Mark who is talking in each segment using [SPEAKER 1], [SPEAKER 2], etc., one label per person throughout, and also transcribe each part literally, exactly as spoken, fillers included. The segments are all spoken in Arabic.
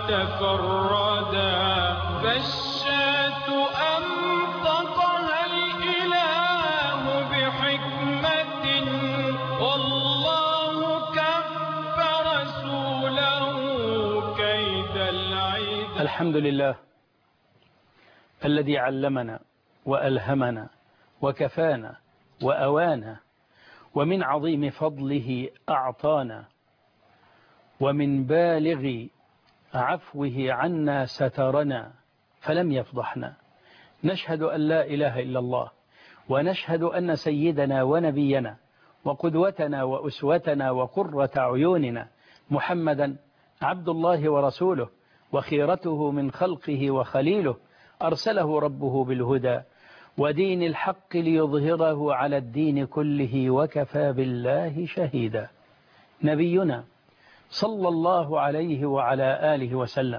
[SPEAKER 1] تفردا فالشاة أنطقها الإله بحكمة والله كف رسوله كيد العيد.
[SPEAKER 2] الحمد لله الذي علمنا وألهمنا وكفانا وأوانا ومن عظيم فضله أعطانا ومن بالغ عفوه عنا سترنا فلم يفضحنا. نشهد أن لا إله إلا الله ونشهد أن سيدنا ونبينا وقدوتنا وأسوتنا وقرة عيوننا محمدا عبد الله ورسوله وخيرته من خلقه وخليله أرسله ربه بالهدى ودين الحق ليظهره على الدين كله وكفى بالله شهيدا. نبينا صلى الله عليه وعلى آله وسلم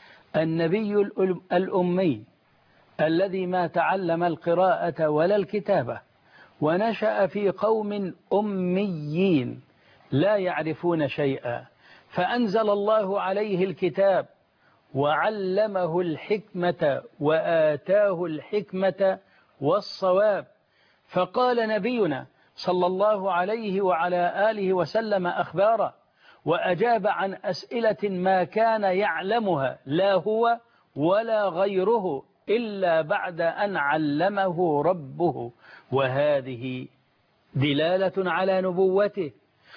[SPEAKER 2] النبي الأمي الذي ما تعلم القراءة ولا الكتابة ونشأ في قوم أميين لا يعرفون شيئا فأنزل الله عليه الكتاب وعلمه الحكمة وآتاه الحكمة والصواب. فقال نبينا صلى الله عليه وعلى آله وسلم أخبارا وأجاب عن أسئلة ما كان يعلمها لا هو ولا غيره إلا بعد أن علمه ربه، وهذه دلالة على نبوته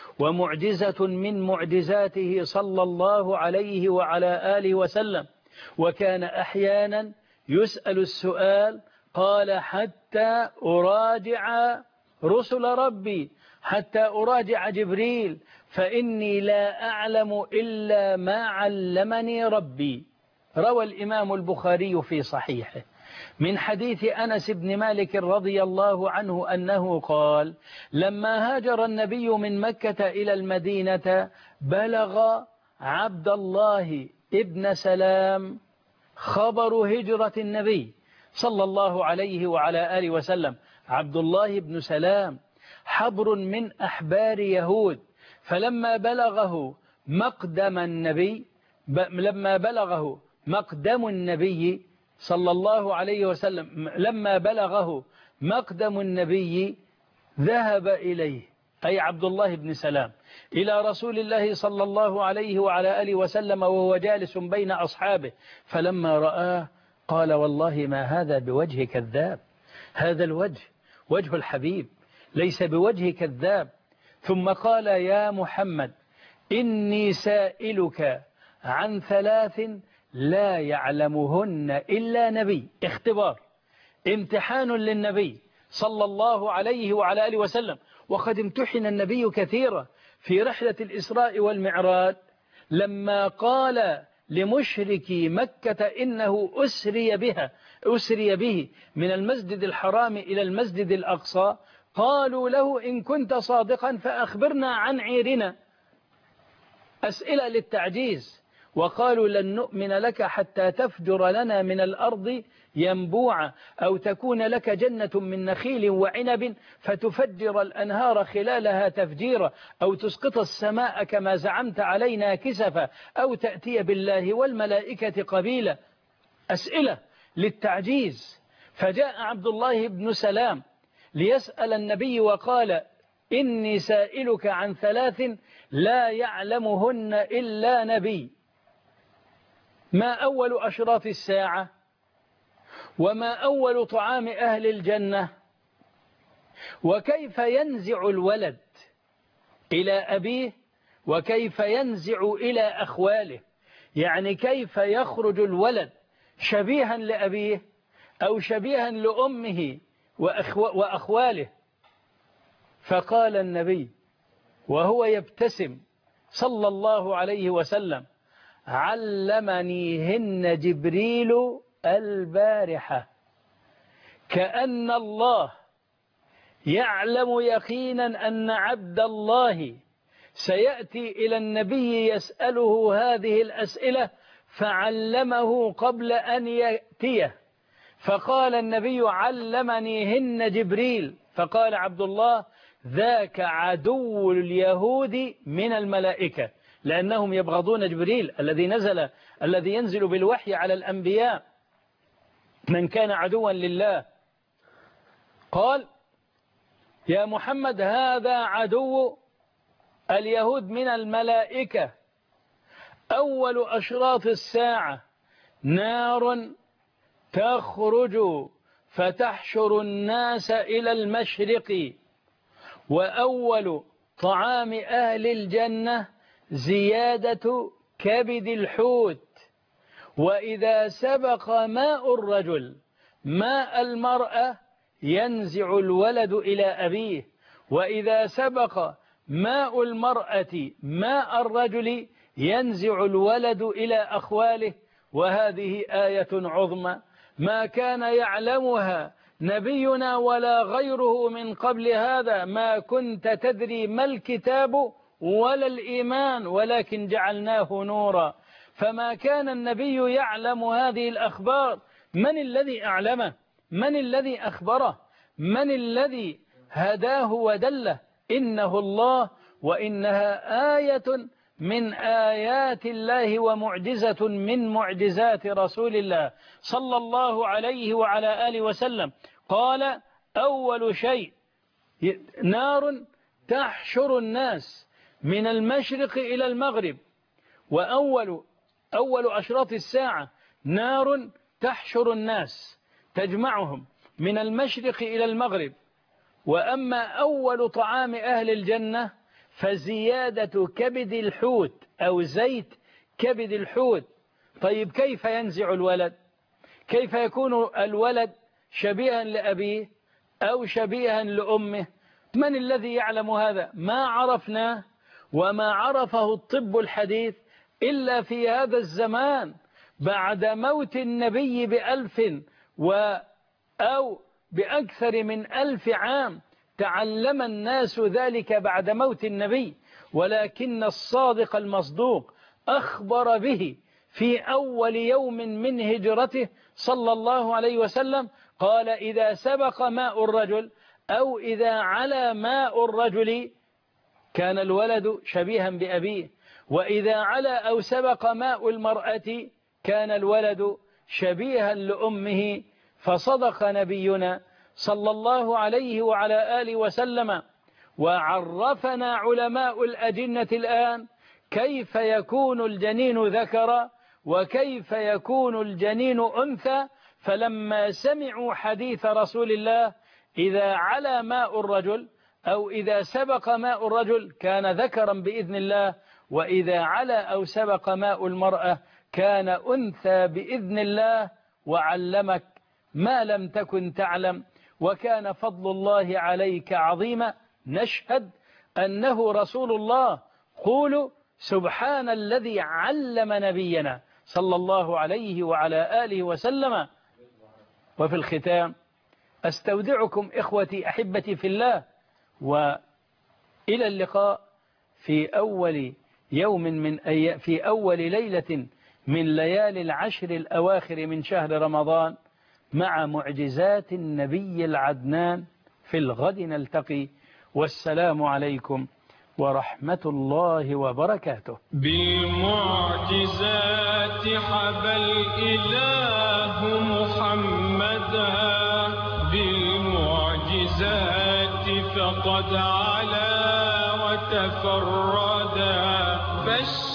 [SPEAKER 2] ومعجزة من معجزاته صلى الله عليه وعلى آله وسلم. وكان أحيانا يسأل السؤال قال حتى أراجع رسل ربي، حتى أراجع جبريل فإني لا أعلم إلا ما علمني ربي. روى الإمام البخاري في صحيحه من حديث أنس بن مالك رضي الله عنه أنه قال لما هاجر النبي من مكة إلى المدينة بلغ عبد الله ابن سلام خبر هجرة النبي صلى الله عليه وعلى آله وسلم. عبد الله بن سلام حبر من أحبار يهود، فلما بلغه مقدم النبي لما بلغه مقدم النبي صلى الله عليه وسلم لما بلغه مقدم النبي ذهب إليه أي عبد الله بن سلام إلى رسول الله صلى الله عليه وعلى آله وسلم وهو جالس بين أصحابه، فلما رآه قال والله ما هذا بوجه كذاب، هذا الوجه وجه الحبيب ليس بوجه كذاب. ثم قال يا محمد إني سائلك عن ثلاث لا يعلمهن إلا نبي. اختبار امتحان للنبي صلى الله عليه وعلى آله وسلم، وقد امتحن النبي كثيرا في رحلة الإسراء والمعراج لما قال لمشركي مكة إنه أسري بها أسري به من المسجد الحرام إلى المسجد الأقصى، قالوا له إن كنت صادقا فأخبرنا عن عيرنا. أسئلة للتعجيز، وقالوا لن نؤمن لك حتى تفجر لنا من الأرض ينبوعا أو تكون لك جنة من نخيل وعنب فتفجر الأنهار خلالها تفجيرا أو تسقط السماء كما زعمت علينا كسفا أو تأتي بالله والملائكة قبيلا. أسئلة للتعجيز. فجاء عبد الله بن سلام ليسأل النبي وقال إني سائلك عن ثلاث لا يعلمهن إلا نبي. ما أول أشراط الساعة؟ وما أول طعام أهل الجنة؟ وكيف ينزع الولد إلى أبيه وكيف ينزع إلى أخواله؟ يعني كيف يخرج الولد شبيها لأبيه أو شبيها لأمه وأخواله؟ فقال النبي وهو يبتسم صلى الله عليه وسلم علمنيهن جبريل البارحة. كأن الله يعلم يقينا أن عبد الله سيأتي إلى النبي يسأله هذه الأسئلة فعلمه قبل أن يأتيه. فقال النبي علمنيهن جبريل، فقال عبد الله ذاك عدو اليهود من الملائكة لأنهم يبغضون جبريل الذي نزل الذي ينزل بالوحي على الأنبياء من كان عدوا لله. قال يا محمد هذا عدو اليهود من الملائكة، أول أشراط الساعة نار تخرج فتحشر الناس إلى المشرق، وأول طعام أهل الجنة زيادة كبد الحوت، وإذا سبق ماء الرجل ماء المرأة ينزع الولد إلى أبيه، وإذا سبق ماء المرأة ماء الرجل ينزع الولد إلى أخواله. وهذه آية عظمى ما كان يعلمها نبينا ولا غيره من قبل هذا. ما كنت تدري ما الكتاب ولا الإيمان ولكن جعلناه نورا. فما كان النبي يعلم هذه الأخبار. من الذي أعلمه؟ من الذي أخبره؟ من الذي هداه ودله؟ إنه الله، وإنها آية من آيات الله ومعجزة من معجزات رسول الله صلى الله عليه وعلى آله وسلم. قال أول شيء نار تحشر الناس من المشرق إلى المغرب، وأول أول أشراط الساعة نار تحشر الناس تجمعهم من المشرق إلى المغرب. وأما أول طعام أهل الجنة فزيادة كبد الحوت أو زيت كبد الحوت. طيب كيف ينزع الولد؟ كيف يكون الولد شبيها لأبيه أو شبيها لأمه؟ من الذي يعلم هذا؟ ما عرفناه وما عرفه الطب الحديث إلا في هذا الزمان بعد موت النبي بألف و أو بأكثر من ألف عام. تعلم الناس ذلك بعد موت النبي، ولكن الصادق المصدوق أخبر به في أول يوم من هجرته صلى الله عليه وسلم. قال إذا سبق ماء الرجل أو إذا علا ماء الرجل كان الولد شبيها بأبيه، وإذا علا أو سبق ماء المرأة كان الولد شبيها لأمه. فصدق نبينا صلى الله عليه وعلى آله وسلم. وعرفنا علماء الأجنة الآن كيف يكون الجنين ذكرا وكيف يكون الجنين أنثى. فلما سمعوا حديث رسول الله إذا علا ماء الرجل أو إذا سبق ماء الرجل كان ذكرا بإذن الله، وإذا علا أو سبق ماء المرأة كان أنثى بإذن الله. وعلمك ما لم تكن تعلم، وكان فضل الله عليك عظيما. نشهد أنه رسول الله. قولوا سبحان الذي علم نبينا صلى الله عليه وعلى آله وسلم. وفي الختام أستودعكم إخوتي أحبتي في الله، وإلى اللقاء في أول يوم من أي في أول ليلة من ليالي العشر الأواخر من شهر رمضان مع معجزات النبي العدنان. في الغد نلتقي، والسلام عليكم ورحمة الله وبركاته.
[SPEAKER 1] بالمعجزات حبى الإله محمدا، بالمعجزات فقد علا وتفردا.